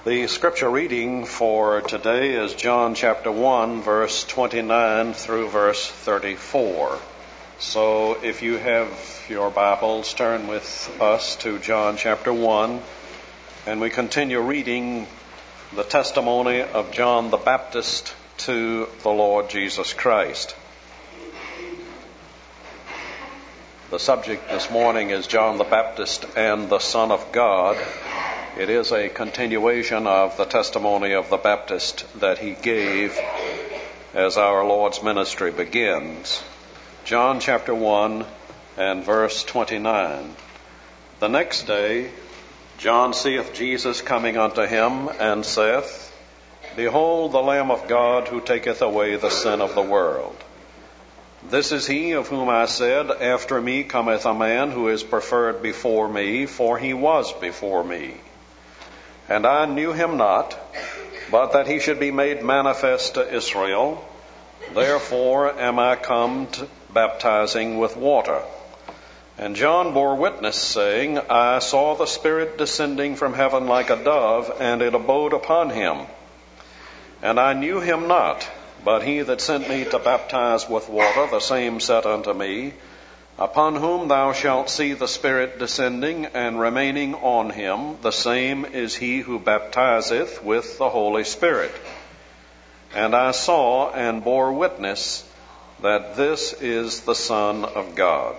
The scripture reading for today is John chapter 1, verse 29 through verse 34. So if you have your Bibles, turn with us to John chapter 1, and we continue reading the testimony of John the Baptist to the Lord Jesus Christ. The subject this morning is John the Baptist and the Son of God. It is a continuation of the testimony of the Baptist that he gave as our Lord's ministry begins. John chapter 1 and verse 29. The next day John seeth Jesus coming unto him, and saith, Behold the Lamb of God, who taketh away the sin of the world. This is he of whom I said, After me cometh a man who is preferred before me, for he was before me. And I knew him not, but that he should be made manifest to Israel. Therefore am I come baptizing with water. And John bore witness, saying, I saw the Spirit descending from heaven like a dove, and it abode upon him. And I knew him not, but he that sent me to baptize with water, the same said unto me, Upon whom thou shalt see the Spirit descending and remaining on him, the same is he who baptizeth with the Holy Spirit. And I saw and bore witness that this is the Son of God.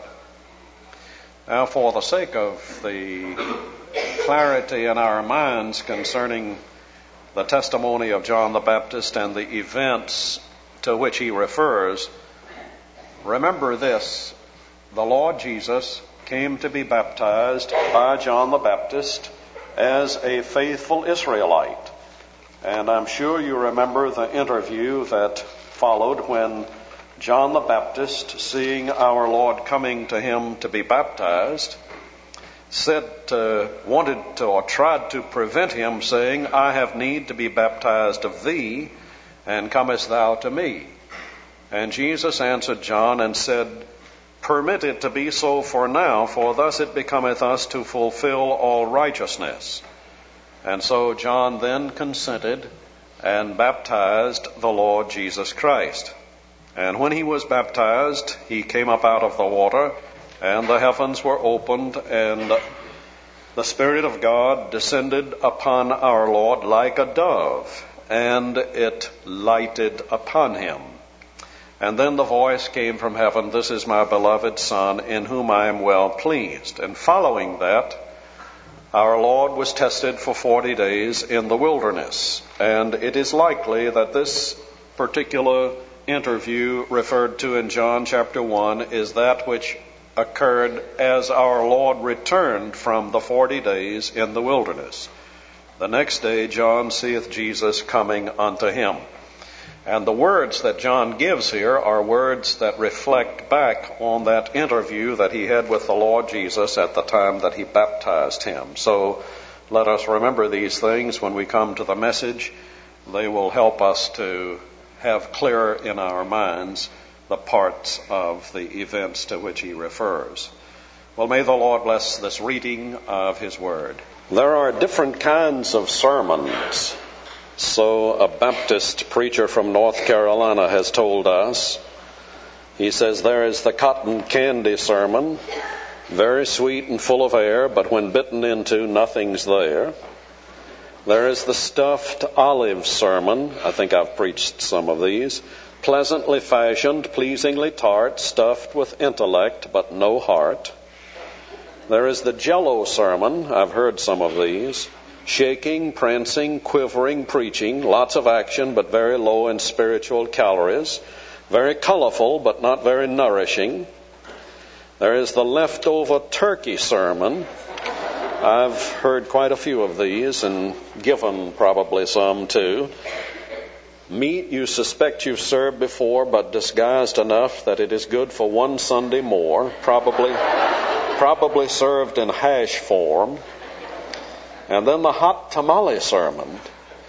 Now, for the sake of the clarity in our minds concerning the testimony of John the Baptist and the events to which he refers, remember this. The Lord Jesus came to be baptized by John the Baptist as a faithful Israelite. And I'm sure you remember the interview that followed when John the Baptist, seeing our Lord coming to him to be baptized, tried to prevent him, saying, I have need to be baptized of thee, and comest thou to me? And Jesus answered John and said, Permit it to be so for now, for thus it becometh us to fulfill all righteousness. And so John then consented and baptized the Lord Jesus Christ. And when he was baptized, he came up out of the water, and the heavens were opened, and the Spirit of God descended upon our Lord like a dove, and it lighted upon him. And then the voice came from heaven, This is my beloved Son, in whom I am well pleased. And following that, our Lord was tested for 40 days in the wilderness. And it is likely that this particular interview referred to in John chapter 1 is that which occurred as our Lord returned from the 40 days in the wilderness. The next day John seeth Jesus coming unto him. And the words that John gives here are words that reflect back on that interview that he had with the Lord Jesus at the time that he baptized him. So let us remember these things when we come to the message. They will help us to have clear in our minds the parts of the events to which he refers. Well, may the Lord bless this reading of his word. There are different kinds of sermons. So a Baptist preacher from North Carolina has told us. He says there is the cotton candy sermon, very sweet and full of air, but when bitten into, nothing's there. There is the stuffed olive sermon. I think I've preached some of these. Pleasantly fashioned, pleasingly tart, stuffed with intellect, but no heart. There is the Jello sermon. I've heard some of these. Shaking, prancing, quivering, preaching, lots of action, but very low in spiritual calories. Very colorful, but not very nourishing. There is the leftover turkey sermon. I've heard quite a few of these and given probably some too. Meat you suspect you've served before, but disguised enough that it is good for one Sunday more, probably served in hash form. And then the hot tamale sermon.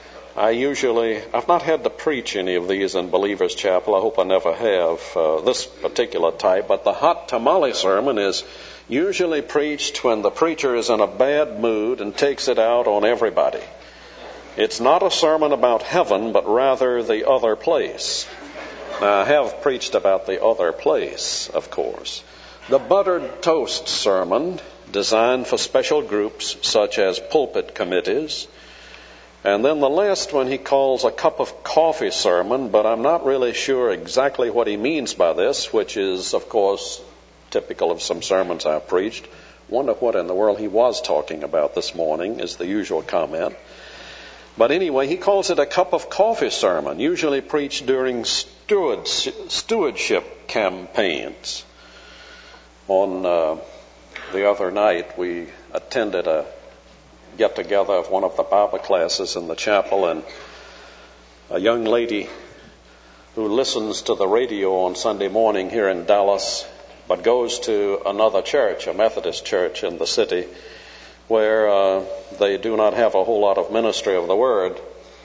I've not had to preach any of these in Believer's Chapel. I hope I never have, this particular type. But the hot tamale sermon is usually preached when the preacher is in a bad mood and takes it out on everybody. It's not a sermon about heaven, but rather the other place. Now, I have preached about the other place, of course. The buttered toast sermon, designed for special groups such as pulpit committees. And then the last one he calls a cup of coffee sermon, but I'm not really sure exactly what he means by this, which is, of course, typical of some sermons I've preached. Wonder what in the world he was talking about this morning, is the usual comment. But anyway, he calls it a cup of coffee sermon, usually preached during stewardship campaigns. On the other night, we attended a get-together of one of the Bible classes in the chapel, and a young lady who listens to the radio on Sunday morning here in Dallas, but goes to another church, a Methodist church in the city, where they do not have a whole lot of ministry of the Word.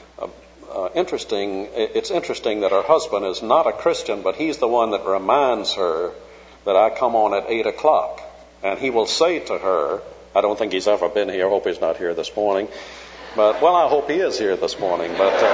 It's interesting that her husband is not a Christian, but he's the one that reminds her that I come on at 8 o'clock. And he will say to her, I don't think he's ever been here. I hope he's not here this morning. But, well, I hope he is here this morning.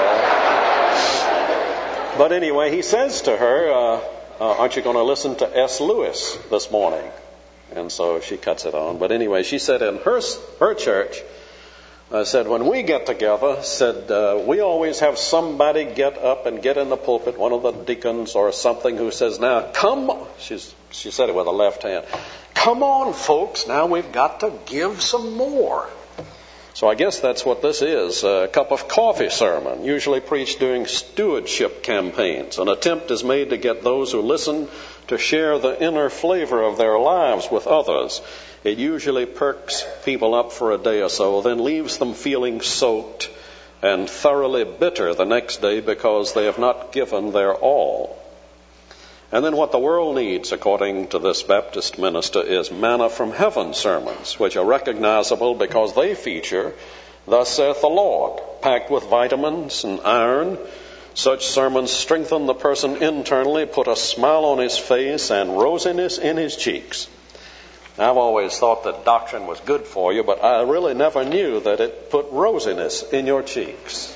But anyway, he says to her, aren't you going to listen to S. Lewis this morning? And so she cuts it on. But anyway, she said in her church, said when we get together, said we always have somebody get up and get in the pulpit, one of the deacons or something, who says, now come, she said it with a left hand, come on folks, now we've got to give some more. So I guess that's what this is, a cup of coffee sermon, usually preached during stewardship campaigns. An attempt is made to get those who listen to share the inner flavor of their lives with others. It usually perks people up for a day or so, then leaves them feeling soaked and thoroughly bitter the next day because they have not given their all. And then what the world needs, according to this Baptist minister, is manna from heaven sermons, which are recognizable because they feature, thus saith the Lord, packed with vitamins and iron. Such sermons strengthen the person internally, put a smile on his face and rosiness in his cheeks. I've always thought that doctrine was good for you, but I really never knew that it put rosiness in your cheeks.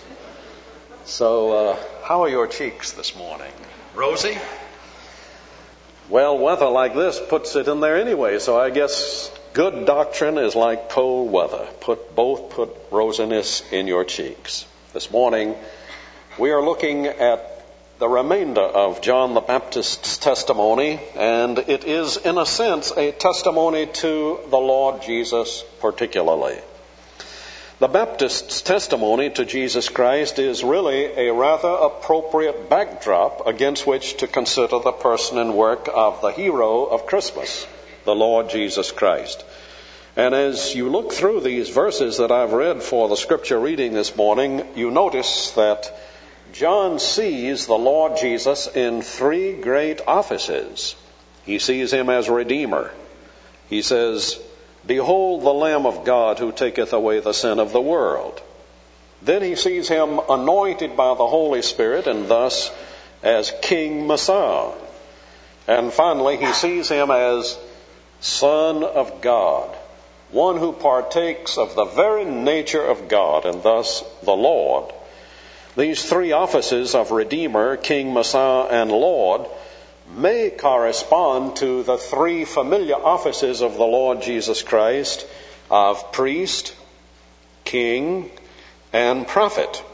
So, how are your cheeks this morning? Rosy? Well, weather like this puts it in there anyway, so I guess good doctrine is like cold weather. Put rosiness in your cheeks. This morning, we are looking at the remainder of John the Baptist's testimony, and it is, in a sense, a testimony to the Lord Jesus particularly. The Baptist's testimony to Jesus Christ is really a rather appropriate backdrop against which to consider the person and work of the hero of Christmas, the Lord Jesus Christ. And as you look through these verses that I've read for the scripture reading this morning, you notice that John sees the Lord Jesus in three great offices. He sees him as Redeemer. He says, behold the Lamb of God who taketh away the sin of the world. Then he sees him anointed by the Holy Spirit and thus as King Messiah. And finally, he sees him as Son of God, one who partakes of the very nature of God and thus the Lord. These three offices of Redeemer, King, Messiah, and Lord may correspond to the three familiar offices of the Lord Jesus Christ of priest, king, and prophet.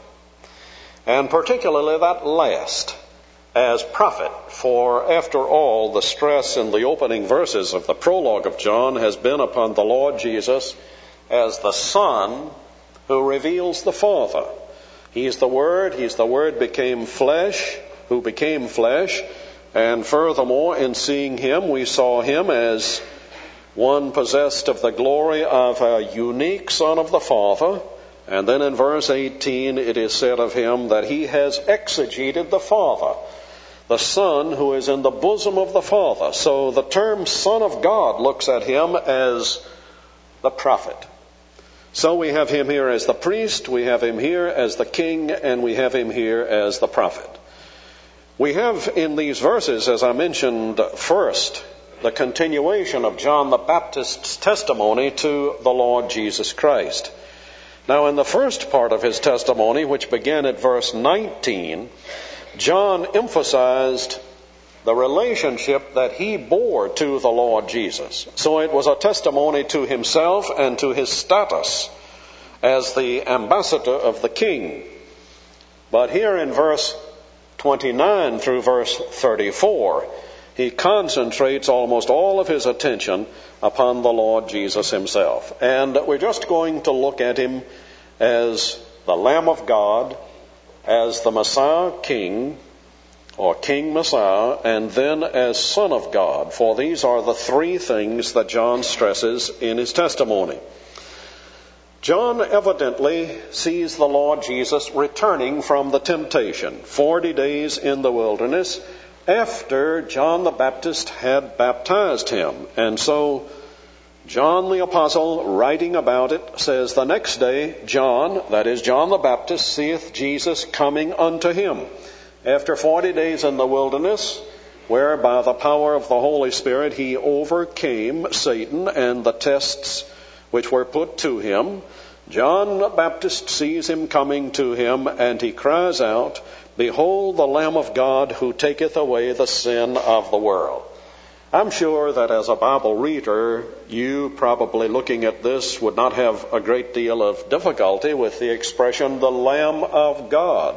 And particularly that last, as prophet, for after all, the stress in the opening verses of the prologue of John has been upon the Lord Jesus as the Son who reveals the Father. He's the Word became flesh, who became flesh, and furthermore, in seeing him, we saw him as one possessed of the glory of a unique Son of the Father. And then in verse 18, it is said of him that he has exegeted the Father, the Son who is in the bosom of the Father. So the term Son of God looks at him as the prophet. So we have him here as the priest, we have him here as the king, and we have him here as the prophet. We have in these verses, as I mentioned first, the continuation of John the Baptist's testimony to the Lord Jesus Christ. Now, in the first part of his testimony, which began at verse 19, John emphasized the relationship that he bore to the Lord Jesus. So it was a testimony to himself and to his status as the ambassador of the King. But here in verse 29 through verse 34, he concentrates almost all of his attention upon the Lord Jesus himself. And we're just going to look at him as the Lamb of God, as the Messiah King, or King Messiah, and then as Son of God. For these are the three things that John stresses in his testimony. John evidently sees the Lord Jesus returning from the temptation, 40 days in the wilderness, after John the Baptist had baptized him. And so John the Apostle, writing about it, says, "The next day John," that is John the Baptist, "seeth Jesus coming unto him, after 40 days in the wilderness, where by the power of the Holy Spirit he overcame Satan and the tests which were put to him. John the Baptist sees him coming to him, and he cries out, Behold the Lamb of God who taketh away the sin of the world." I'm sure that as a Bible reader, you probably looking at this would not have a great deal of difficulty with the expression, the Lamb of God.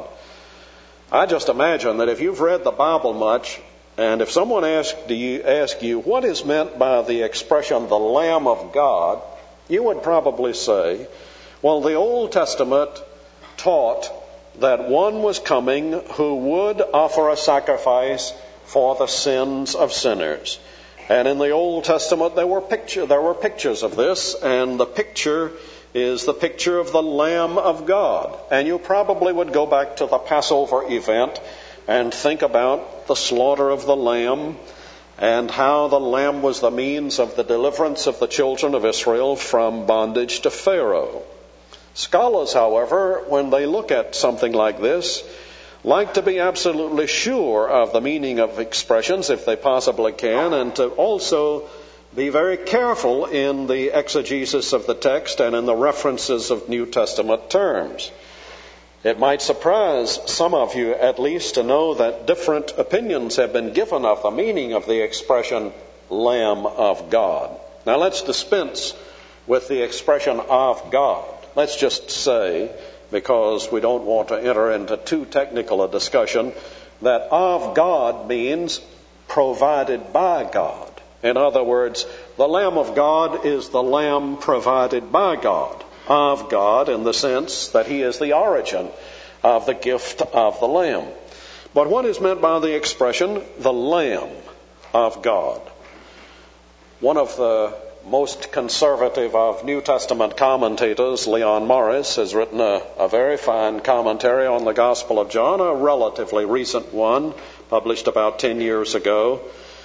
I just imagine that if you've read the Bible much, and if someone ask you what is meant by the expression, the Lamb of God, you would probably say, well, the Old Testament taught that one was coming who would offer a sacrifice for the sins of sinners. And in the Old Testament there were pictures of this, and the picture is the picture of the Lamb of God. And you probably would go back to the Passover event and think about the slaughter of the lamb and how the lamb was the means of the deliverance of the children of Israel from bondage to Pharaoh. Scholars, however, when they look at something like this, like to be absolutely sure of the meaning of expressions if they possibly can, and to also be very careful in the exegesis of the text and in the references of New Testament terms. It might surprise some of you at least to know that different opinions have been given of the meaning of the expression Lamb of God. Now let's dispense with the expression of God. Let's just say, because we don't want to enter into too technical a discussion, that of God means provided by God. In other words, the Lamb of God is the Lamb provided by God, of God in the sense that he is the origin of the gift of the Lamb. But what is meant by the expression, the Lamb of God? One of the most conservative of New Testament commentators, Leon Morris, has written a very fine commentary on the Gospel of John, a relatively recent one, published about 10 years ago.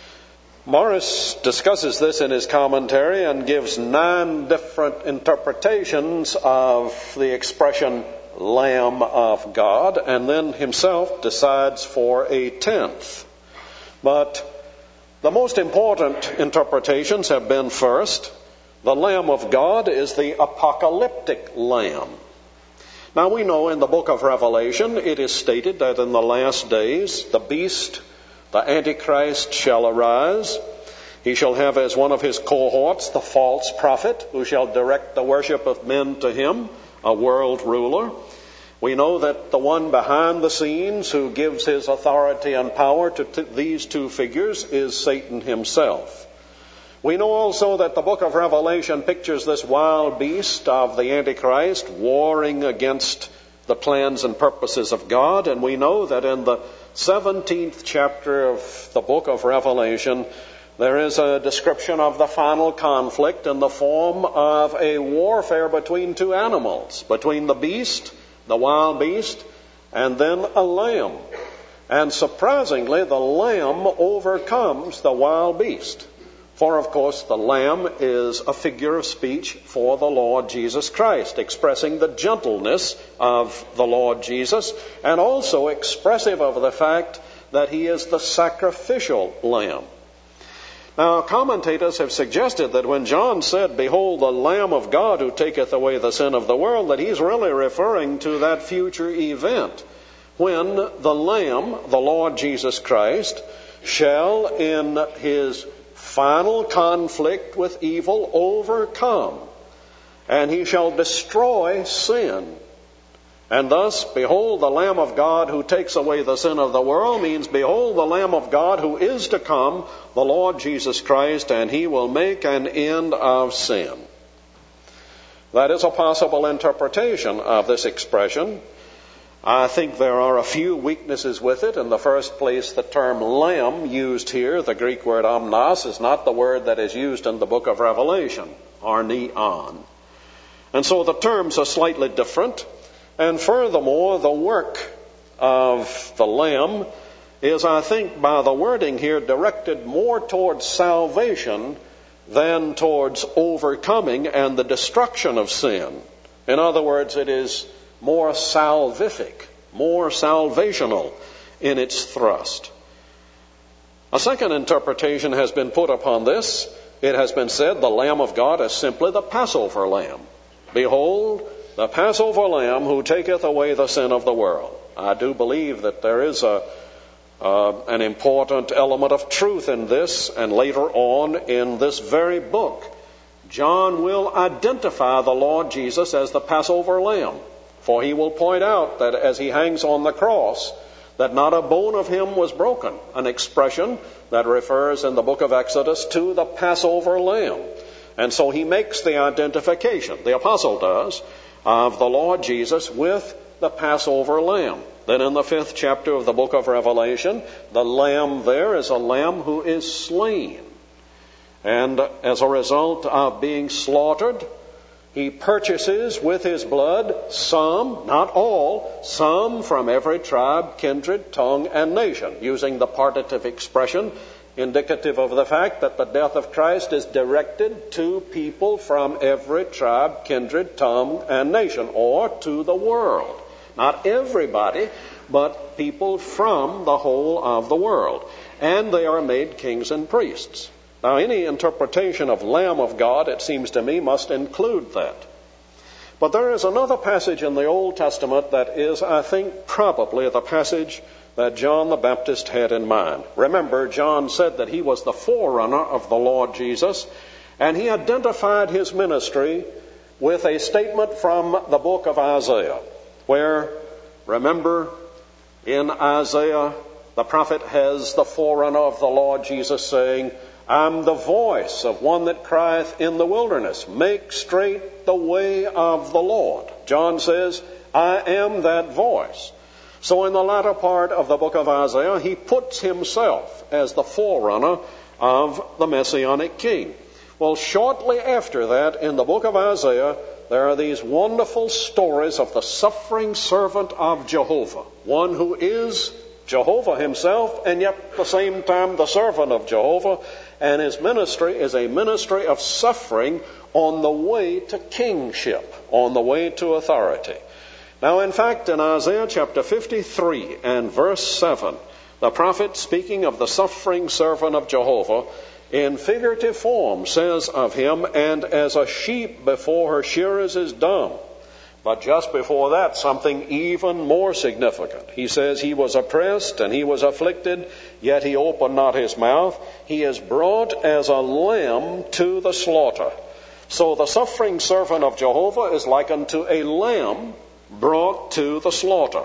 Morris discusses this in his commentary and gives 9 different interpretations of the expression Lamb of God, and then himself decides for a 10th. But the most important interpretations have been, first, the Lamb of God is the apocalyptic Lamb. Now we know in the book of Revelation it is stated that in the last days the beast, the Antichrist, shall arise. He shall have as one of his cohorts the false prophet, who shall direct the worship of men to him, a world ruler. We know that the one behind the scenes who gives his authority and power to these two figures is Satan himself. We know also that the book of Revelation pictures this wild beast of the Antichrist warring against the plans and purposes of God. And we know that in the 17th chapter of the book of Revelation, there is a description of the final conflict in the form of a warfare between two animals, between the beast, the wild beast, and then a lamb. And surprisingly, the lamb overcomes the wild beast. For, of course, the lamb is a figure of speech for the Lord Jesus Christ, expressing the gentleness of the Lord Jesus, and also expressive of the fact that he is the sacrificial lamb. Now, commentators have suggested that when John said, "Behold, the Lamb of God who taketh away the sin of the world," that he's really referring to that future event when the Lamb, the Lord Jesus Christ, shall in his final conflict with evil overcome, and he shall destroy sin. And thus, "Behold the Lamb of God who takes away the sin of the world" means, behold the Lamb of God who is to come, the Lord Jesus Christ, and he will make an end of sin. That is a possible interpretation of this expression. I think there are a few weaknesses with it. In the first place, the term lamb used here, the Greek word amnos, is not the word that is used in the book of Revelation, arneon. And so the terms are slightly different. And furthermore, the work of the Lamb is, I think, by the wording here, directed more towards salvation than towards overcoming and the destruction of sin. In other words, it is more salvific, more salvational in its thrust. A second interpretation has been put upon this. It has been said the Lamb of God is simply the Passover Lamb. "Behold, the Passover Lamb who taketh away the sin of the world." I do believe that there is an important element of truth in this, and later on in this very book, John will identify the Lord Jesus as the Passover Lamb, for he will point out that as he hangs on the cross, that not a bone of him was broken, an expression that refers in the book of Exodus to the Passover Lamb. And so he makes the identification, the apostle does, of the Lord Jesus with the Passover Lamb. Then in the 5th chapter of the book of Revelation, the Lamb there is a Lamb who is slain. And as a result of being slaughtered, he purchases with his blood some, not all, some from every tribe, kindred, tongue, and nation, using the partitive expression indicative of the fact that the death of Christ is directed to people from every tribe, kindred, tongue, and nation, or to the world. Not everybody, but people from the whole of the world. And they are made kings and priests. Now, any interpretation of Lamb of God, it seems to me, must include that. But there is another passage in the Old Testament that is, I think, probably the passage that John the Baptist had in mind. Remember, John said that he was the forerunner of the Lord Jesus, and he identified his ministry with a statement from the book of Isaiah, where, remember, in Isaiah, the prophet has the forerunner of the Lord Jesus saying, "I'm the voice of one that crieth in the wilderness, make straight the way of the Lord." John says, "I am that voice." So in the latter part of the book of Isaiah, he puts himself as the forerunner of the Messianic king. Well, shortly after that, in the book of Isaiah, there are these wonderful stories of the suffering servant of Jehovah, one who is Jehovah himself, and yet at the same time the servant of Jehovah, and his ministry is a ministry of suffering on the way to kingship, on the way to authority. Now, in fact, in Isaiah chapter 53 and verse 7, the prophet, speaking of the suffering servant of Jehovah, in figurative form says of him, "And as a sheep before her shearers is dumb." But just before that, something even more significant. He says, "He was oppressed and he was afflicted, yet he opened not his mouth. He is brought as a lamb to the slaughter." So the suffering servant of Jehovah is likened to a lamb brought to the slaughter.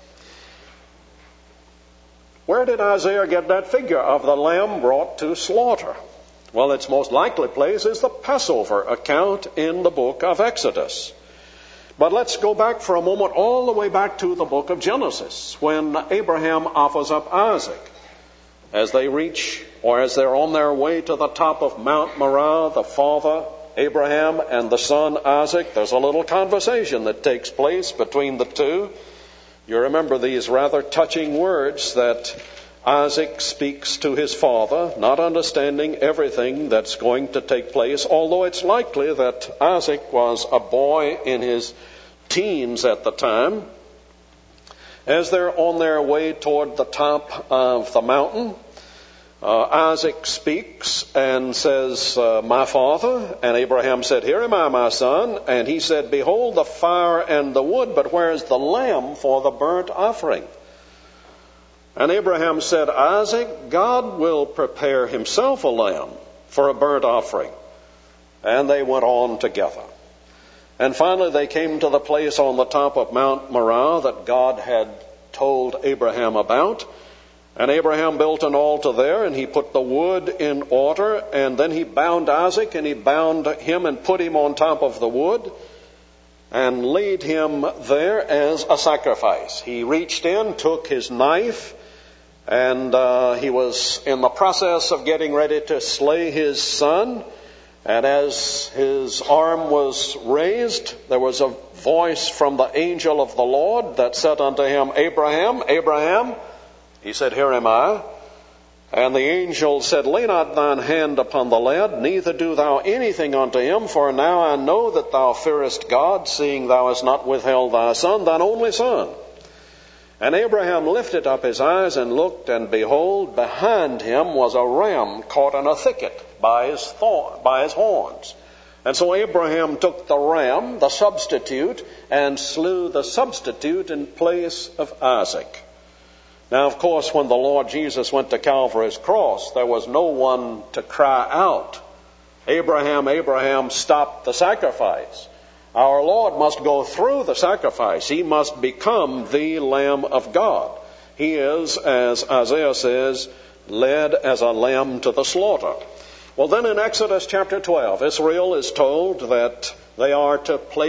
Where did Isaiah get that figure of the lamb brought to slaughter? Well, its most likely place is the Passover account in the book of Exodus. But let's go back for a moment all the way back to the book of Genesis, when Abraham offers up Isaac. As they reach, or as they're on their way to the top of Mount Moriah, the father Abraham and the son Isaac, there's a little conversation that takes place between the two. You remember these rather touching words that Isaac speaks to his father, not understanding everything that's going to take place, although it's likely that Isaac was a boy in his teens at the time. As they're on their way toward the top of the mountain, Isaac speaks and says, my father. And Abraham said, here am I, my son. And he said, behold the fire and the wood, but where is the lamb for the burnt offering? And Abraham said, Isaac, God will prepare himself a lamb for a burnt offering. And they went on together. And finally they came to the place on the top of Mount Moriah that God had told Abraham about. And Abraham built an altar there, and he put the wood in order, and then he bound Isaac, and he bound him and put him on top of the wood and laid him there as a sacrifice. He reached in, took his knife, and he was in the process of getting ready to slay his son. And as his arm was raised, there was a voice from the angel of the Lord that said unto him, Abraham, Abraham. He said, here am I. And the angel said, lay not thine hand upon the lad, neither do thou anything unto him, for now I know that thou fearest God, seeing thou hast not withheld thy son, thine only son. And Abraham lifted up his eyes and looked, and behold, behind him was a ram caught in a thicket by his horns. And so Abraham took the ram, the substitute, and slew the substitute in place of Isaac. Now, of course, when the Lord Jesus went to Calvary's cross, there was no one to cry out, Abraham, Abraham, stop the sacrifice. Our Lord must go through the sacrifice. He must become the Lamb of God. He is, as Isaiah says, led as a lamb to the slaughter. Well, then in Exodus chapter 12, Israel is told that they are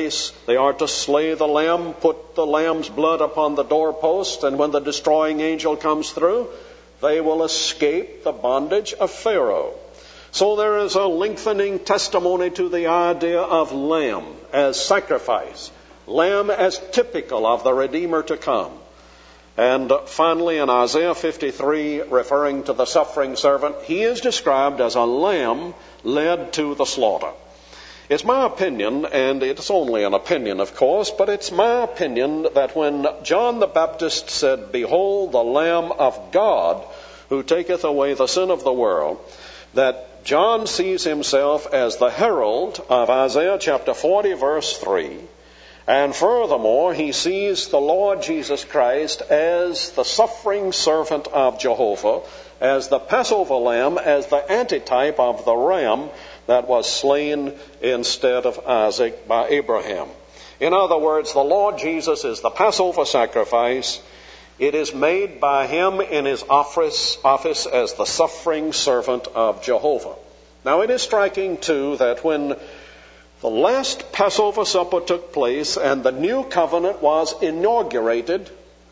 to slay the lamb, put the lamb's blood upon the doorpost, and when the destroying angel comes through, they will escape the bondage of Pharaoh. So there is a lengthening testimony to the idea of lamb as sacrifice, lamb as typical of the Redeemer to come. And finally in Isaiah 53, referring to the suffering servant, he is described as a lamb led to the slaughter. It's my opinion, and it's only an opinion, of course, but it's my opinion that when John the Baptist said, behold the Lamb of God who taketh away the sin of the world, that John sees himself as the herald of Isaiah chapter 40, verse 3. And furthermore, he sees the Lord Jesus Christ as the suffering servant of Jehovah, as the Passover lamb, as the antitype of the ram that was slain instead of Isaac by Abraham. In other words, the Lord Jesus is the Passover sacrifice. It is made by him in his office as the suffering servant of Jehovah. Now it is striking too that when the last Passover supper took place and the new covenant was inaugurated,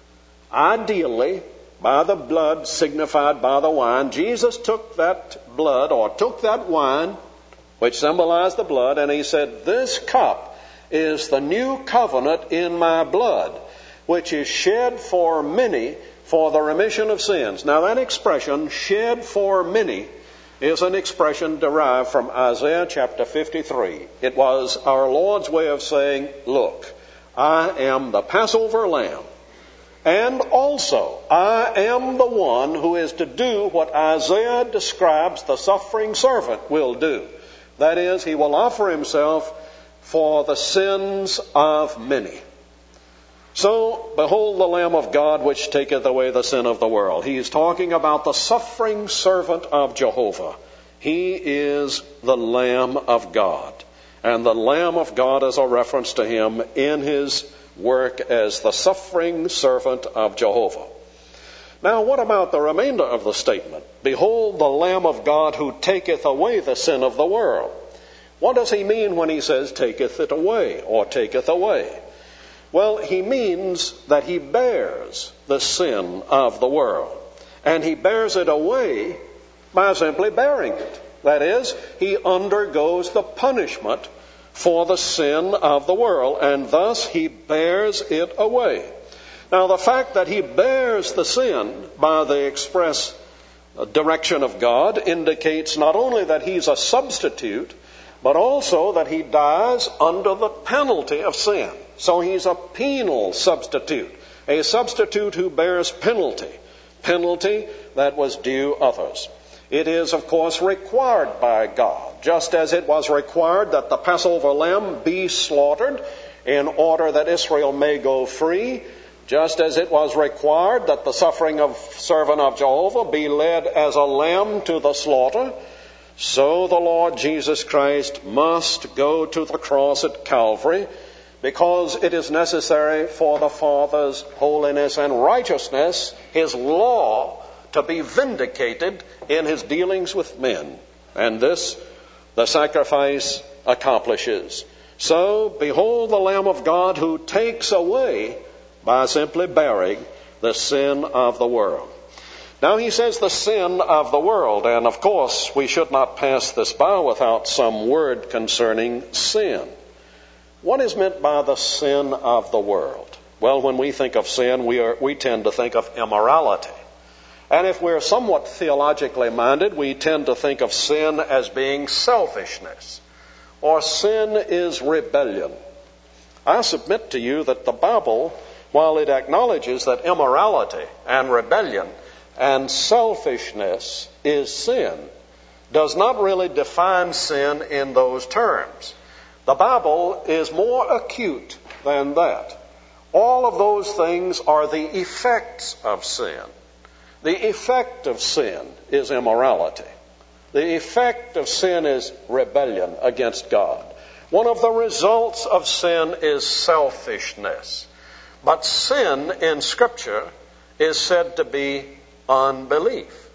ideally by the blood signified by the wine, Jesus took that blood or took that wine, which symbolized the blood, and he said, this cup is the new covenant in my blood, which is shed for many for the remission of sins. Now that expression, shed for many, is an expression derived from Isaiah chapter 53. It was our Lord's way of saying, look, I am the Passover lamb, and also I am the one who is to do what Isaiah describes the suffering servant will do. That is, he will offer himself for the sins of many. So, behold the Lamb of God which taketh away the sin of the world. He is talking about the suffering servant of Jehovah. He is the Lamb of God. And the Lamb of God is a reference to him in his work as the suffering servant of Jehovah. Now, what about the remainder of the statement? Behold the Lamb of God who taketh away the sin of the world. What does he mean when he says taketh it away or taketh away? Well, he means that he bears the sin of the world. And he bears it away by simply bearing it. That is, he undergoes the punishment for the sin of the world, and thus he bears it away. Now, the fact that he bears the sin by the express direction of God indicates not only that he's a substitute, but also that he dies under the penalty of sin. So he's a penal substitute, a substitute who bears penalty that was due others. It is, of course, required by God, just as it was required that the Passover lamb be slaughtered in order that Israel may go free, just as it was required that the suffering of servant of Jehovah be led as a lamb to the slaughter, so the Lord Jesus Christ must go to the cross at Calvary, because it is necessary for the Father's holiness and righteousness, His law, to be vindicated in His dealings with men. And this the sacrifice accomplishes. So, behold the Lamb of God who takes away, by simply bearing, the sin of the world. Now he says the sin of the world, and of course we should not pass this by without some word concerning sin. What is meant by the sin of the world? Well, when we think of sin, we tend to think of immorality. And if we're somewhat theologically minded, we tend to think of sin as being selfishness, or sin is rebellion. I submit to you that the Bible, while it acknowledges that immorality and rebellion and selfishness is sin, does not really define sin in those terms. The Bible is more acute than that. All of those things are the effects of sin. The effect of sin is immorality. The effect of sin is rebellion against God. One of the results of sin is selfishness. But sin in Scripture is said to be unbelief.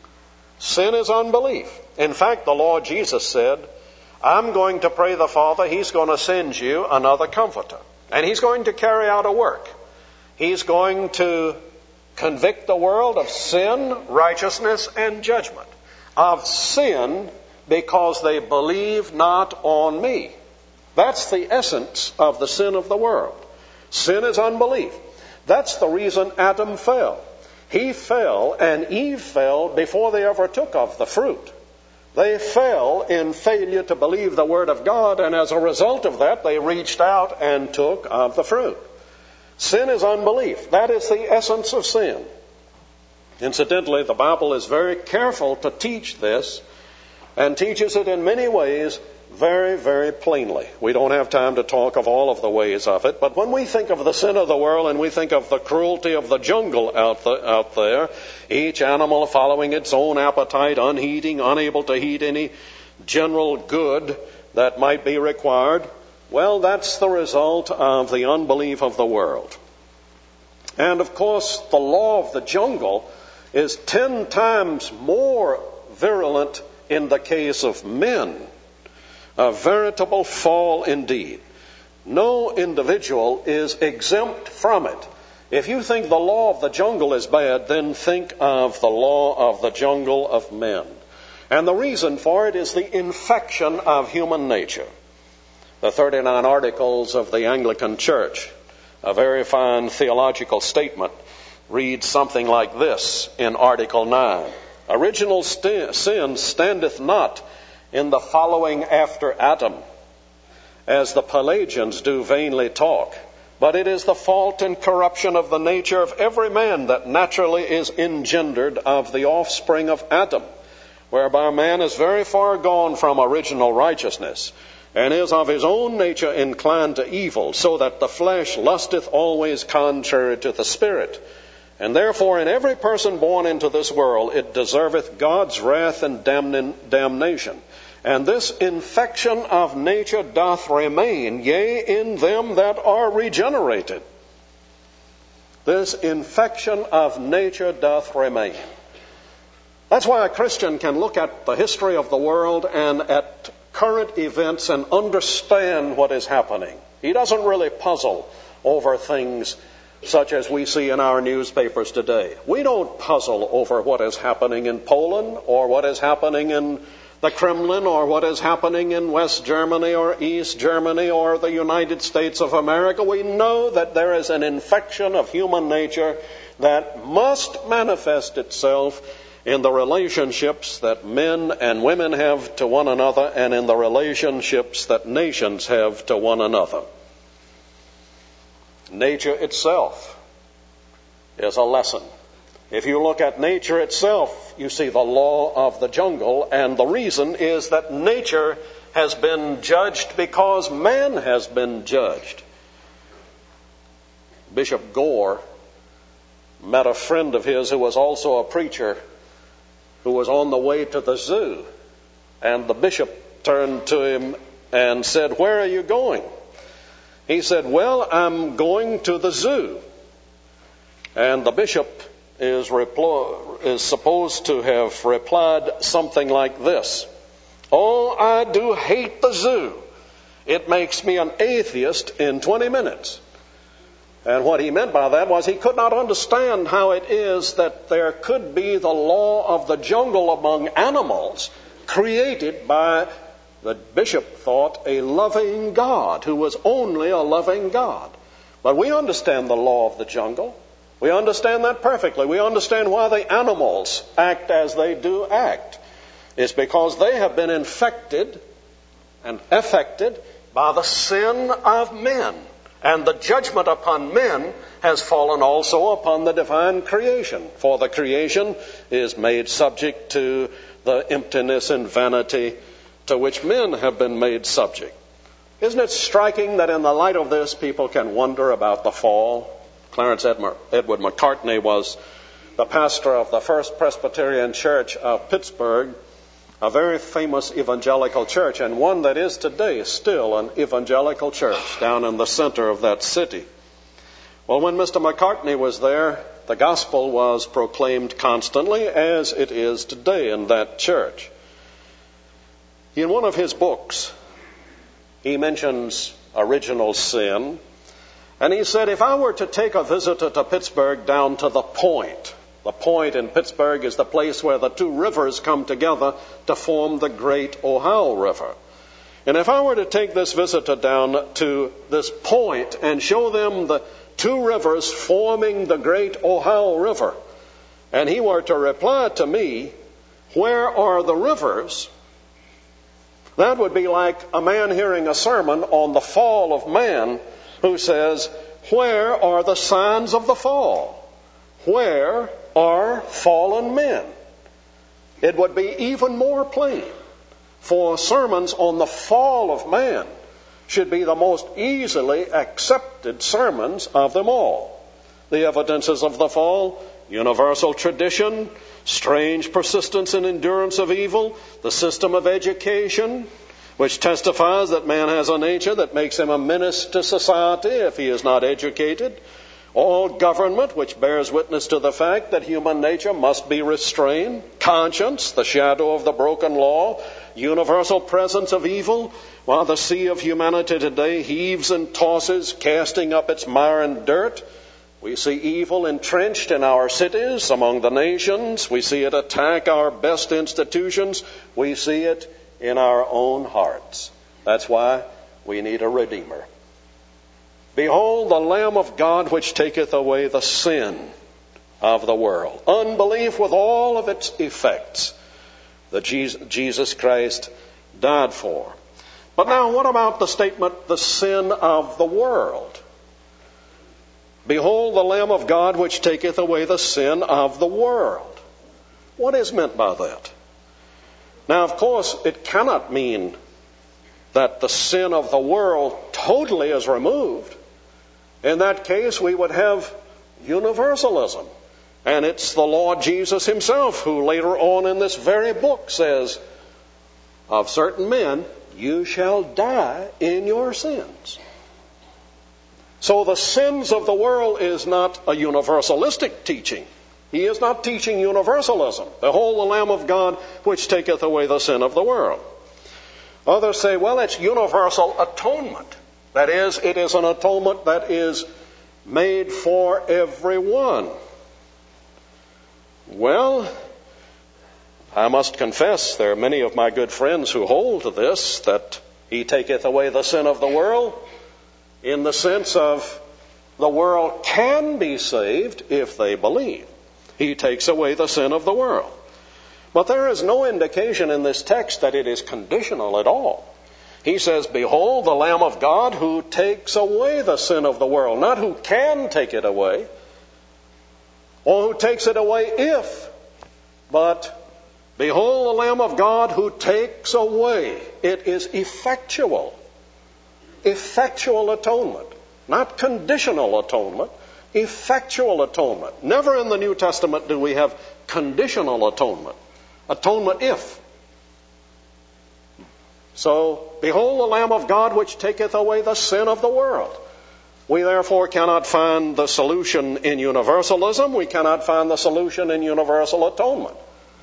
Sin is unbelief. In fact, the Lord Jesus said, I'm going to pray the Father, He's going to send you another comforter. And He's going to carry out a work. He's going to convict the world of sin, righteousness, and judgment. Of sin because they believe not on me. That's the essence of the sin of the world. Sin is unbelief. That's the reason Adam fell. He fell and Eve fell before they ever took of the fruit. They fell in failure to believe the Word of God, and as a result of that, they reached out and took of the fruit. Sin is unbelief. That is the essence of sin. Incidentally, the Bible is very careful to teach this, and teaches it in many ways very, very plainly. We don't have time to talk of all of the ways of it, but when we think of the sin of the world and we think of the cruelty of the jungle out there, each animal following its own appetite, unheeding, unable to heed any general good that might be required, well, that's the result of the unbelief of the world. And of course, the law of the jungle is 10 times more virulent in the case of men. A veritable fall indeed. No individual is exempt from it. If you think the law of the jungle is bad, then think of the law of the jungle of men. And the reason for it is the infection of human nature. The 39 Articles of the Anglican Church, a very fine theological statement, reads something like this in Article 9. Original sin standeth not in the following after Adam, as the Pelagians do vainly talk, but it is the fault and corruption of the nature of every man that naturally is engendered of the offspring of Adam, whereby man is very far gone from original righteousness, and is of his own nature inclined to evil, so that the flesh lusteth always contrary to the Spirit. And therefore in every person born into this world it deserveth God's wrath and damnation. And this infection of nature doth remain, yea, in them that are regenerated. This infection of nature doth remain. That's why a Christian can look at the history of the world and at current events and understand what is happening. He doesn't really puzzle over things such as we see in our newspapers today. We don't puzzle over what is happening in Poland or what is happening in the Kremlin or what is happening in West Germany or East Germany or the United States of America. We know that there is an infection of human nature that must manifest itself in the relationships that men and women have to one another and in the relationships that nations have to one another. Nature itself is a lesson If you look at nature itself, you see the law of the jungle, and the reason is that nature has been judged because man has been judged. Bishop Gore met a friend of his who was also a preacher who was on the way to the zoo, and the bishop turned to him and said, "Where are you going?" He said, "Well, I'm going to the zoo." And the bishop is supposed to have replied something like this: "Oh, I do hate the zoo. It makes me an atheist in 20 minutes. And what he meant by that was he could not understand how it is that there could be the law of the jungle among animals created by, the bishop thought, a loving God who was only a loving God. But we understand the law of the jungle. We understand that perfectly. We understand why the animals act as they do act. It's because they have been infected and affected by the sin of men. And the judgment upon men has fallen also upon the divine creation. For the creation is made subject to the emptiness and vanity to which men have been made subject. Isn't it striking that in the light of this, people can wonder about the fall? Clarence Edward McCartney was the pastor of the First Presbyterian Church of Pittsburgh, a very famous evangelical church, and one that is today still an evangelical church down in the center of that city. Well, when Mr. McCartney was there, the gospel was proclaimed constantly, as it is today in that church. In one of his books, he mentions original sin, and he said, if I were to take a visitor to Pittsburgh down to the Point in Pittsburgh is the place where the two rivers come together to form the great Ohio River. And if I were to take this visitor down to this point and show them the two rivers forming the great Ohio River, and he were to reply to me, "Where are the rivers?" that would be like a man hearing a sermon on the fall of man who says, "Where are the signs of the fall? Where are fallen men?" It would be even more plain, for sermons on the fall of man should be the most easily accepted sermons of them all. The evidences of the fall, universal tradition, strange persistence and endurance of evil, the system of education, which testifies that man has a nature that makes him a menace to society if he is not educated, all government, which bears witness to the fact that human nature must be restrained, conscience, the shadow of the broken law, universal presence of evil, while the sea of humanity today heaves and tosses, casting up its mire and dirt. We see evil entrenched in our cities, among the nations. We see it attack our best institutions. We see it in our own hearts. That's why we need a Redeemer. Behold the Lamb of God which taketh away the sin of the world. Unbelief with all of its effects that Jesus Christ died for. But now what about the statement, the sin of the world? Behold the Lamb of God which taketh away the sin of the world. What is meant by that? Now, of course, it cannot mean that the sin of the world totally is removed. In that case, we would have universalism. And it's the Lord Jesus himself who later on in this very book says, of certain men, you shall die in your sins. So the sins of the world is not a universalistic teaching. He is not teaching universalism. Behold the Lamb of God which taketh away the sin of the world. Others say, well, it's universal atonement. That is, it is an atonement that is made for everyone. Well, I must confess there are many of my good friends who hold to this, that he taketh away the sin of the world, in the sense of the world can be saved if they believe. He takes away the sin of the world. But there is no indication in this text that it is conditional at all. He says, behold the Lamb of God who takes away the sin of the world. Not who can take it away. or who takes it away if, but behold the Lamb of God who takes away. It is effectual. Effectual atonement. Not conditional atonement. Effectual atonement. Never in the New Testament do we have conditional atonement. Atonement if. So, behold the Lamb of God which taketh away the sin of the world. We therefore cannot find the solution in universalism. We cannot find the solution in universal atonement.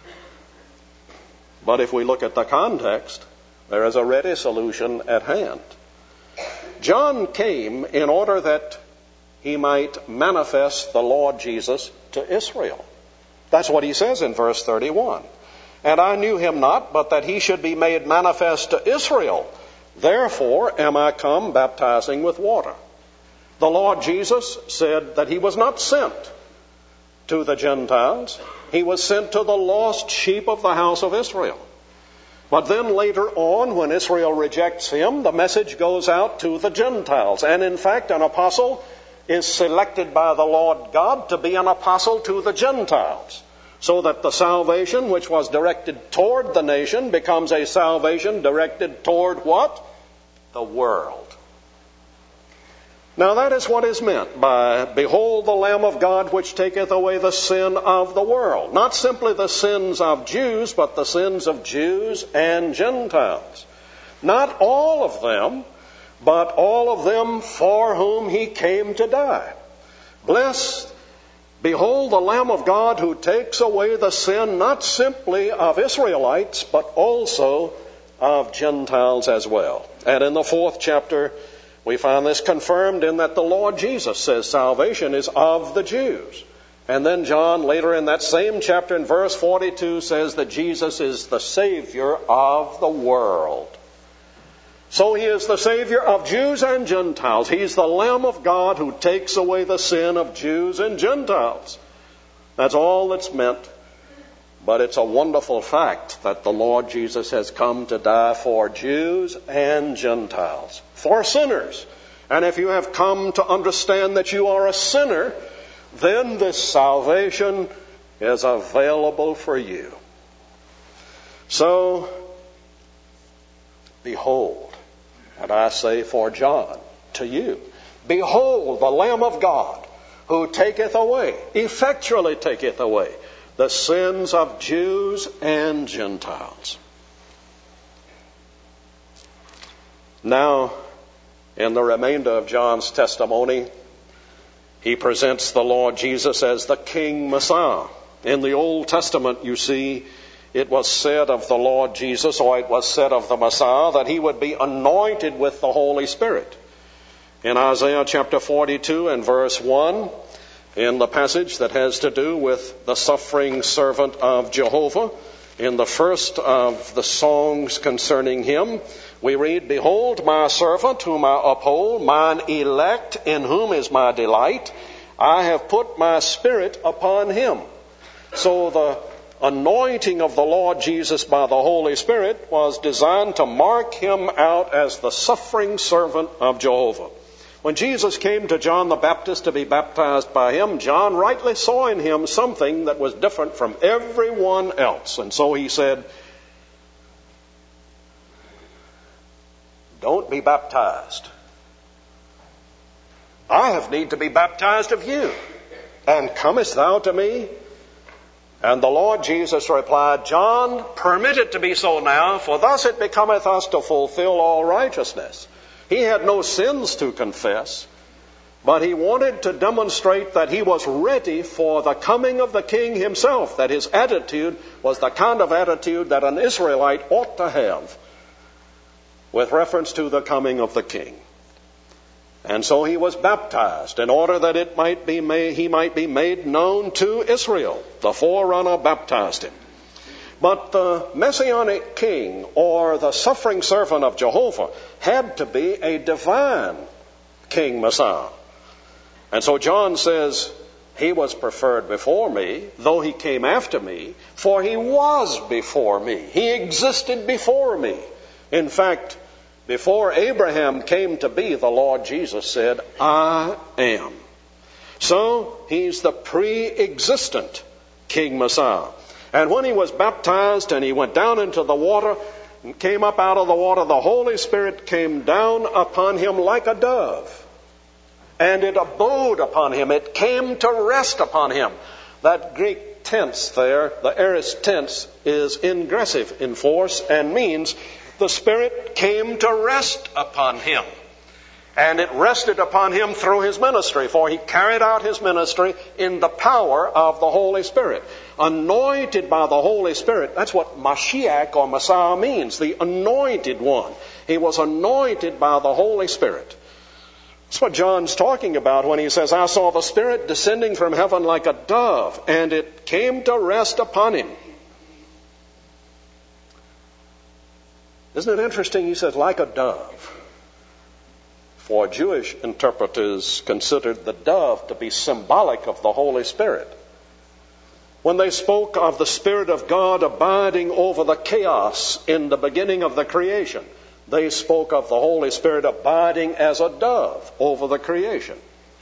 But if we look at the context, there is a ready solution at hand. John came in order that he might manifest the Lord Jesus to Israel. That's what he says in verse 31. And I knew him not, but that he should be made manifest to Israel. Therefore am I come baptizing with water. The Lord Jesus said that he was not sent to the Gentiles. He was sent to the lost sheep of the house of Israel. But then later on, when Israel rejects him, the message goes out to the Gentiles. And in fact, an apostle is selected by the Lord God to be an apostle to the Gentiles, so that the salvation which was directed toward the nation becomes a salvation directed toward what? The world. Now that is what is meant by, behold the Lamb of God which taketh away the sin of the world. Not simply the sins of Jews, but the sins of Jews and Gentiles. Not all of them, but all of them for whom he came to die. Blessed, behold the Lamb of God who takes away the sin not simply of Israelites, but also of Gentiles as well. And in the 4th chapter, we find this confirmed in that the Lord Jesus says salvation is of the Jews. And then John, later in that same chapter in verse 42, says that Jesus is the Savior of the world. So he is the Savior of Jews and Gentiles. He's the Lamb of God who takes away the sin of Jews and Gentiles. That's all that's meant. But it's a wonderful fact that the Lord Jesus has come to die for Jews and Gentiles, for sinners. And if you have come to understand that you are a sinner, then this salvation is available for you. So, behold, and I say for John, to you, behold the Lamb of God who taketh away, effectually taketh away, the sins of Jews and Gentiles. Now, in the remainder of John's testimony, he presents the Lord Jesus as the King Messiah. In the Old Testament, you see, it was said of the Lord Jesus, or it was said of the Messiah, that he would be anointed with the Holy Spirit. In Isaiah chapter 42 and verse 1, in the passage that has to do with the suffering servant of Jehovah, in the first of the songs concerning him, we read, behold my servant whom I uphold, mine elect in whom is my delight. I have put my spirit upon him. So the anointing of the Lord Jesus by the Holy Spirit was designed to mark him out as the suffering servant of Jehovah. When Jesus came to John the Baptist to be baptized by him, John rightly saw in him something that was different from everyone else. And so he said, don't be baptized. I have need to be baptized of you. And comest thou to me? And the Lord Jesus replied, John, permit it to be so now, for thus it becometh us to fulfill all righteousness. He had no sins to confess, but he wanted to demonstrate that he was ready for the coming of the King himself, that his attitude was the kind of attitude that an Israelite ought to have with reference to the coming of the King. And so he was baptized in order that he might be made known to Israel. The forerunner baptized him. But the Messianic King, or the suffering servant of Jehovah, had to be a divine King Messiah. And so John says, he was preferred before me, though he came after me, for he was before me. He existed before me. In fact, before Abraham came to be, the Lord Jesus said, I am. So he's the pre-existent King Messiah. And when he was baptized and he went down into the water and came up out of the water, the Holy Spirit came down upon him like a dove. And it abode upon him. It came to rest upon him. That Greek tense there, the aorist tense, is ingressive in force and means the Spirit came to rest upon him. And it rested upon him through his ministry, for he carried out his ministry in the power of the Holy Spirit. Anointed by the Holy Spirit, that's what Mashiach or Messiah means, the anointed one. He was anointed by the Holy Spirit. That's what John's talking about when he says, I saw the Spirit descending from heaven like a dove, and it came to rest upon him. Isn't it interesting? He says, like a dove. For Jewish interpreters considered the dove to be symbolic of the Holy Spirit. When they spoke of the Spirit of God abiding over the chaos in the beginning of the creation, they spoke of the Holy Spirit abiding as a dove over the creation.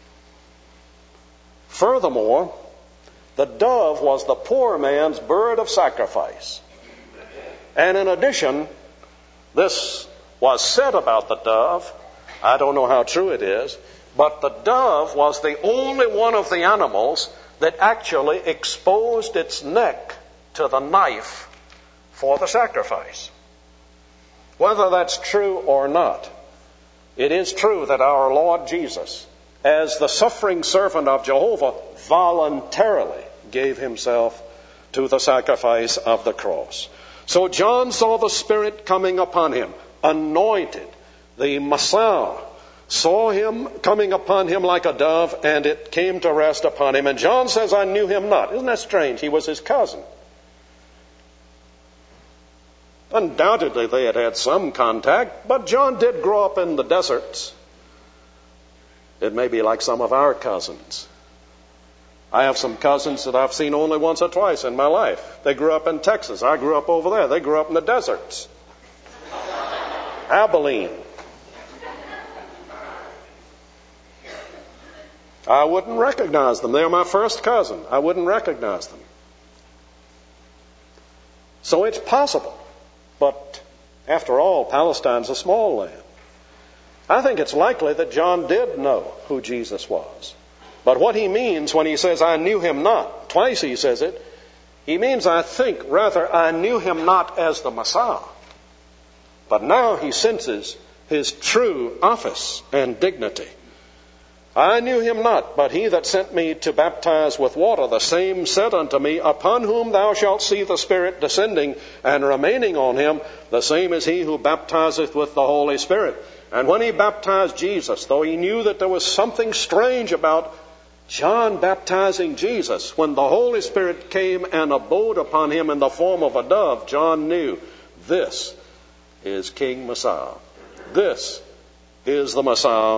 Furthermore, the dove was the poor man's bird of sacrifice. And in addition, this was said about the dove. I don't know how true it is, but the dove was the only one of the animals that actually exposed its neck to the knife for the sacrifice. Whether that's true or not, it is true that our Lord Jesus, as the suffering servant of Jehovah, voluntarily gave himself to the sacrifice of the cross. So John saw the Spirit coming upon him, anointed. The Messiah saw him coming upon him like a dove, and it came to rest upon him. And John says, I knew him not. Isn't that strange? He was his cousin. Undoubtedly, they had had some contact, but John did grow up in the deserts. It may be like some of our cousins. I have some cousins that I've seen only once or twice in my life. They grew up in Texas. I grew up over there. They grew up in the deserts. Abilene. I wouldn't recognize them. They're my first cousin. I wouldn't recognize them. So it's possible. But after all, Palestine's a small land. I think it's likely that John did know who Jesus was. But what he means when he says, I knew him not, twice he says it, he means, I think, rather, I knew him not as the Messiah. But now he senses his true office and dignity. I knew him not, but he that sent me to baptize with water, the same said unto me, upon whom thou shalt see the Spirit descending and remaining on him, the same is he who baptizeth with the Holy Spirit. And when he baptized Jesus, though he knew that there was something strange about John baptizing Jesus, when the Holy Spirit came and abode upon him in the form of a dove, John knew this is King Messiah. This is the Messiah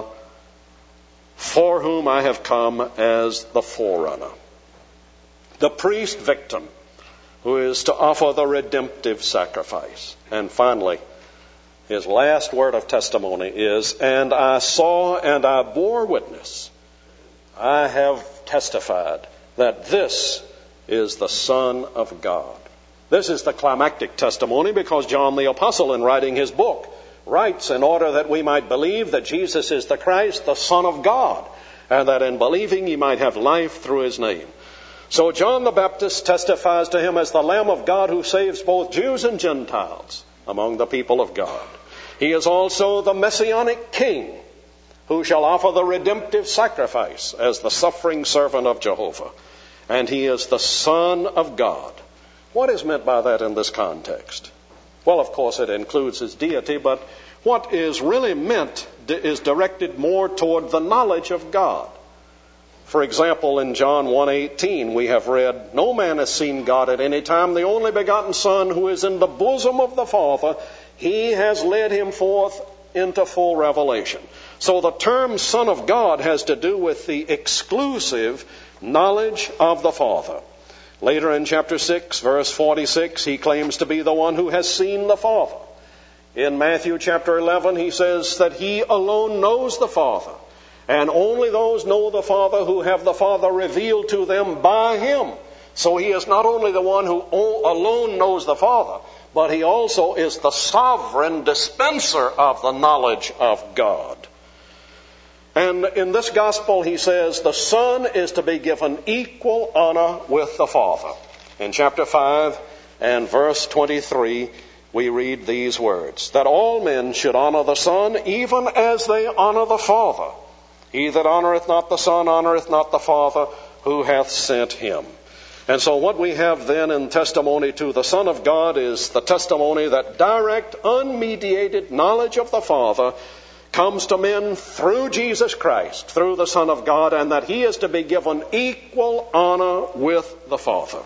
for whom I have come as the forerunner. The priest victim who is to offer the redemptive sacrifice. And finally, his last word of testimony is, and I saw and I bore witness. I have testified that this is the Son of God. This is the climactic testimony because John the Apostle, in writing his book, writes in order that we might believe that Jesus is the Christ, the Son of God, and that in believing ye might have life through his name. So John the Baptist testifies to him as the Lamb of God who saves both Jews and Gentiles among the people of God. He is also the Messianic King who shall offer the redemptive sacrifice as the suffering servant of Jehovah. And he is the Son of God. What is meant by that in this context? Well, of course, it includes his deity, but what is really meant is directed more toward the knowledge of God. For example, in John 1:18, we have read, no man has seen God at any time. The only begotten Son who is in the bosom of the Father, he has led him forth into full revelation. So the term Son of God has to do with the exclusive knowledge of the Father. Later in chapter 6, verse 46, he claims to be the one who has seen the Father. In Matthew chapter 11, he says that he alone knows the Father. And only those know the Father who have the Father revealed to them by him. So he is not only the one who alone knows the Father, but he also is the sovereign dispenser of the knowledge of God. And in this gospel, he says, the Son is to be given equal honor with the Father. In chapter 5 and verse 23, we read these words, that all men should honor the Son, even as they honor the Father. He that honoreth not the Son honoreth not the Father who hath sent him. And so what we have then in testimony to the Son of God is the testimony that direct, unmediated knowledge of the Father comes to men through Jesus Christ, through the Son of God, and that he is to be given equal honor with the Father.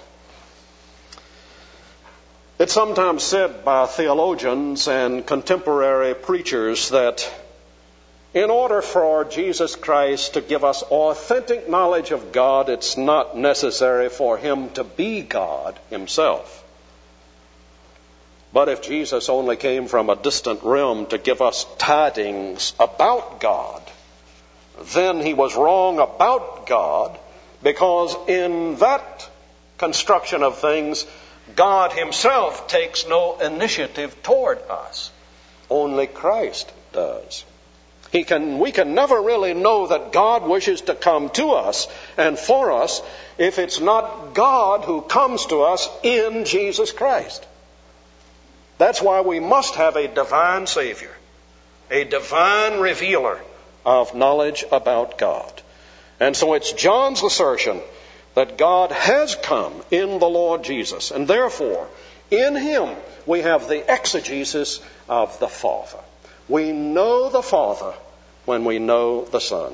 It's sometimes said by theologians and contemporary preachers that in order for Jesus Christ to give us authentic knowledge of God, it's not necessary for him to be God himself. But if Jesus only came from a distant realm to give us tidings about God, then he was wrong about God, because in that construction of things, God himself takes no initiative toward us. Only Christ does. We can never really know that God wishes to come to us and for us if it's not God who comes to us in Jesus Christ. That's why we must have a divine Savior, a divine revealer of knowledge about God. And so it's John's assertion that God has come in the Lord Jesus, and therefore in him we have the exegesis of the Father. We know the Father when we know the Son.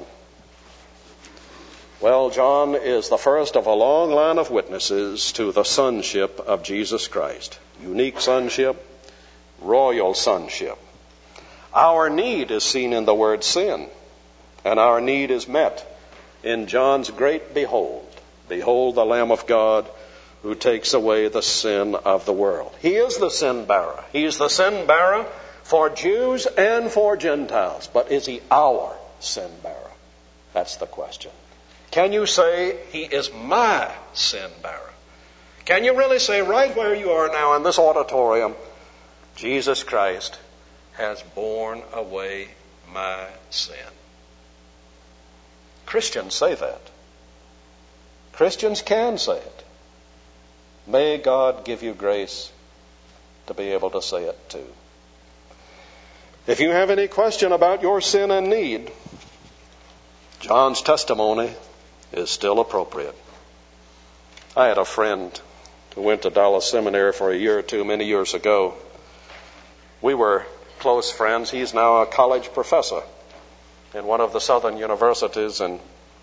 Well, John is the first of a long line of witnesses to the sonship of Jesus Christ. Unique sonship, royal sonship. Our need is seen in the word sin, and our need is met in John's great behold. Behold the Lamb of God who takes away the sin of the world. He is the sin bearer. He is the sin bearer for Jews and for Gentiles. But is he our sin bearer? That's the question. Can you say he is my sin bearer? Can you really say right where you are now in this auditorium, Jesus Christ has borne away my sin? Christians say that. Christians can say it. May God give you grace to be able to say it too. If you have any question about your sin and need, John's testimony is still appropriate. I had a friend who went to Dallas Seminary for a year or two many years ago. We were close friends. He's now a college professor in one of the southern universities, and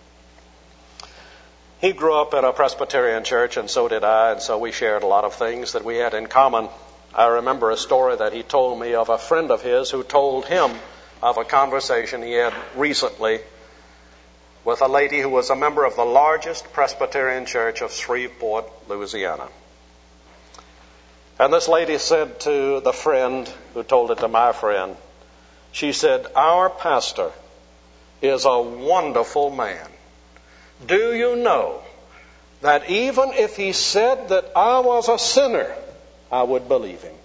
he grew up in a Presbyterian church, and so did I, and so we shared a lot of things that we had in common. I remember a story that he told me of a friend of his who told him of a conversation he had recently with a lady who was a member of the largest Presbyterian church of Shreveport, Louisiana. And this lady said to the friend who told it to my friend, she said, "Our pastor is a wonderful man. Do you know that even if he said that I was a sinner, I would believe him?"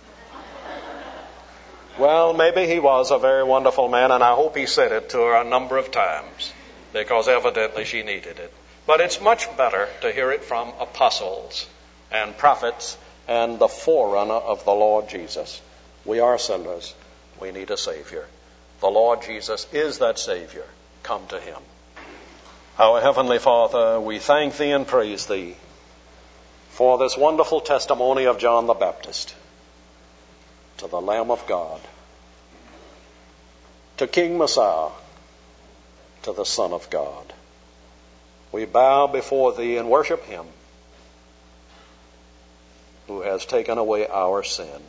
Well, maybe he was a very wonderful man, and I hope he said it to her a number of times, because evidently she needed it. But it's much better to hear it from apostles and prophets and the forerunner of the Lord Jesus. We are sinners. We need a Savior. The Lord Jesus is that Savior. Come to him. Our Heavenly Father, we thank thee and praise thee for this wonderful testimony of John the Baptist to the Lamb of God, to King Messiah, to the Son of God. We bow before thee and worship him who has taken away our sin.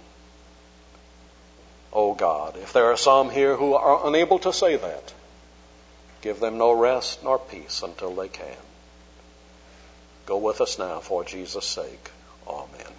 Oh God, if there are some here who are unable to say that, give them no rest nor peace until they can. Go with us now for Jesus' sake. Amen.